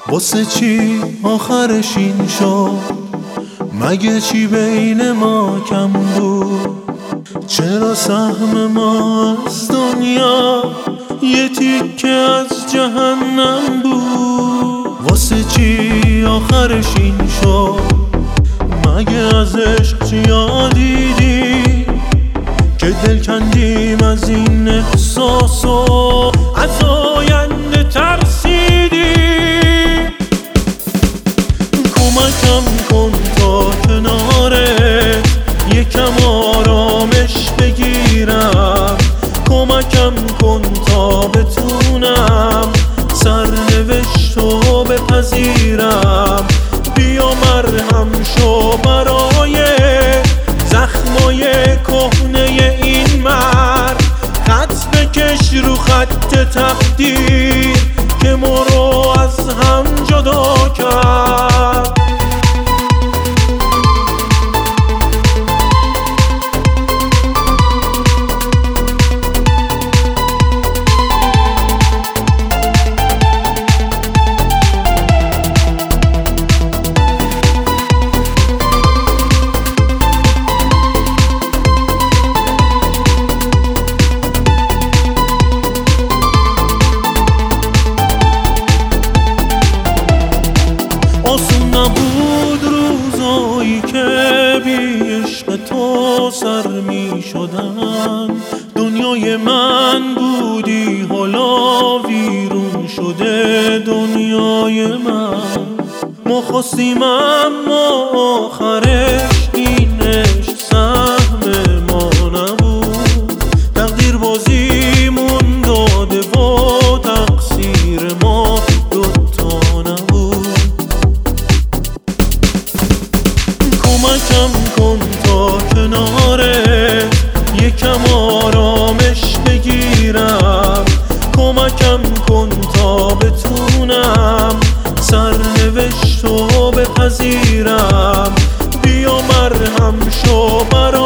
واسه چی آخرش این شد؟ مگه چی بین ما کم بود؟ چرا سهم ما از دنیا یه تیکه از جهنم بود؟ واسه چی آخرش این شد؟ مگه از عشق چیا دیدی که دل کندیم از این احساس و از آینده ترسیدی؟ کمکم کن تا کنارت یکم آرامش بگیرم، کمکم کن تا بتونم سرنوشتو بپذیرم. بیا مرهم شو برای زخمای کهنه این مرد، خط بکش رو خط تقدیر که ما رو از هم جدا کرد. آسون نبود روزایی که بی عشق تو سر می شدن، دنیای من بودی حالا ویرون شده دنیای من. ما خواستیم اما آخرش این عشق سهم ما نبود، تقدیر بازیمون داده و تقصیر ما دوتا نبود. کمکم کن تا کنارت یکم آرامش بگیرم، کمکم کن تا بتونم سرنوشتو بپذیرم. بیا مرهم شو